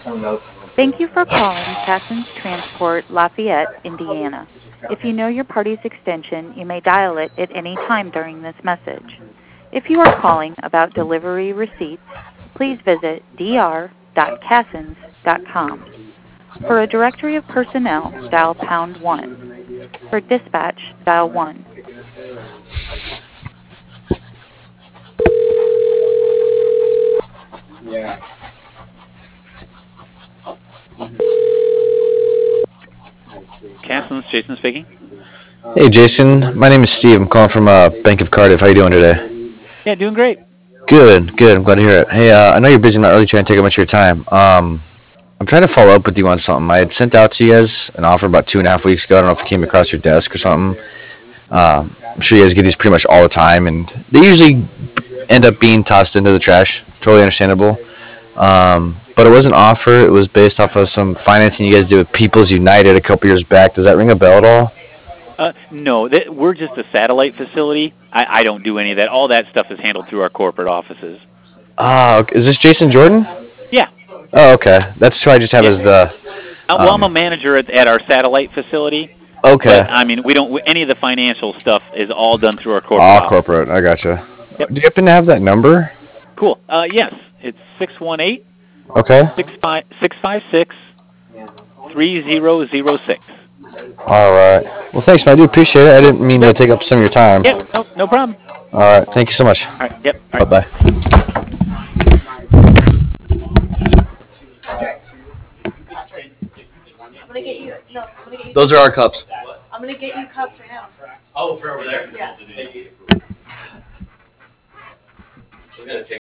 Thank you for calling Cassens Transport, Lafayette, Indiana. If you know your party's extension, you may dial it at any time during this message. If you are calling about delivery receipts, please visit dr.cassens.com. For a directory of personnel, dial pound 1. For dispatch, dial 1. Cassens, Jason speaking. Hey, Jason. My name is Steve. I'm calling from Bank of Cardiff. How you doing today? Yeah, doing great. Good, good. I'm glad to hear it. Hey, I know you're busy. I'm not really trying to take up much of your time. I'm trying to follow up with you on something. I had sent out to you guys an offer about 2.5 weeks ago. I don't know if it came across your desk or something. I'm sure you guys get these pretty much all the time, and they usually end up being tossed into the trash. Totally understandable. But it was an offer. It was based off of some financing you guys did with People's United a couple years back. Does that ring a bell at all? No, we're just a satellite facility. I don't do any of that. All that stuff is handled through our corporate offices. Okay. Is this Jason Jordan? Yeah, Oh, okay. That's who I just have yeah. as the. Well, I'm a manager at our satellite facility, Okay. but I mean, we don't. Any of the financial stuff is all done through our corporate All office. corporate. I gotcha. Yep. Do you happen to have that number? Cool. Yes, it's 618 Okay. 656 3006. All right. Well, thanks, man. I do appreciate it. I didn't mean to Yep. take up some of your time. Yep. No problem. All right. Thank you so much. All right. Yep. All Bye right. bye. I'm gonna get you. No, I'm gonna get you. Those are our cups. I'm gonna get you cups right now. Oh, for over there? Yeah. We're gonna take